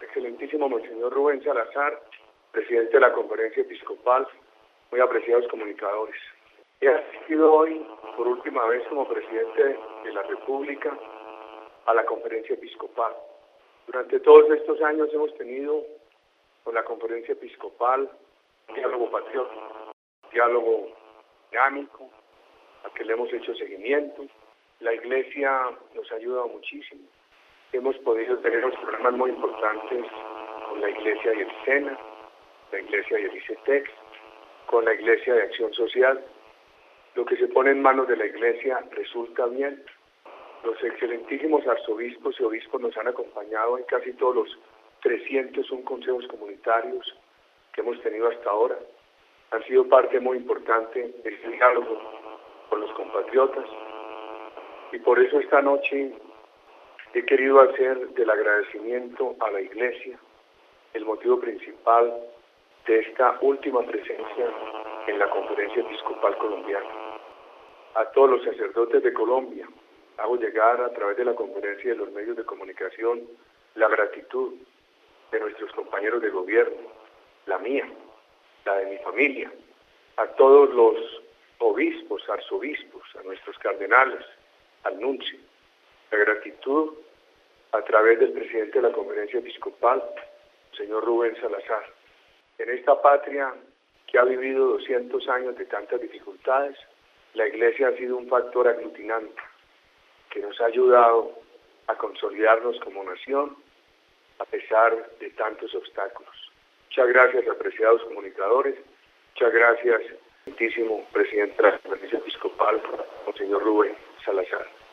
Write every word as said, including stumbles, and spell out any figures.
Excelentísimo Monseñor Rubén Salazar, presidente de la Conferencia Episcopal, muy apreciados comunicadores. He asistido hoy, por última vez como presidente de la República, a la Conferencia Episcopal. Durante todos estos años hemos tenido con la Conferencia Episcopal un diálogo patriótico, un diálogo dinámico, al que le hemos hecho seguimiento. La Iglesia nos ha ayudado muchísimo. Hemos podido tener unos programas muy importantes con la Iglesia y el SENA, la Iglesia y el ICETEX, con la Iglesia de Acción Social. Lo que se pone en manos de la Iglesia resulta bien. Los excelentísimos arzobispos y obispos nos han acompañado en casi todos los trescientos uno consejos comunitarios que hemos tenido hasta ahora. Han sido parte muy importante de este diálogo con los compatriotas. Y por eso esta noche he querido hacer del agradecimiento a la Iglesia el motivo principal de esta última presencia en la Conferencia Episcopal Colombiana. A todos los sacerdotes de Colombia hago llegar a través de la conferencia y de los medios de comunicación la gratitud de nuestros compañeros de gobierno, la mía, la de mi familia, a todos los obispos, arzobispos, a nuestros cardenales, al nuncio, la gratitud a través del presidente de la Conferencia Episcopal, señor Rubén Salazar. En esta patria que ha vivido doscientos años de tantas dificultades, la Iglesia ha sido un factor aglutinante que nos ha ayudado a consolidarnos como nación a pesar de tantos obstáculos. Muchas gracias, apreciados comunicadores. Muchas gracias, excelentísimo presidente de la Conferencia Episcopal, Monseñor Rubén Salazar.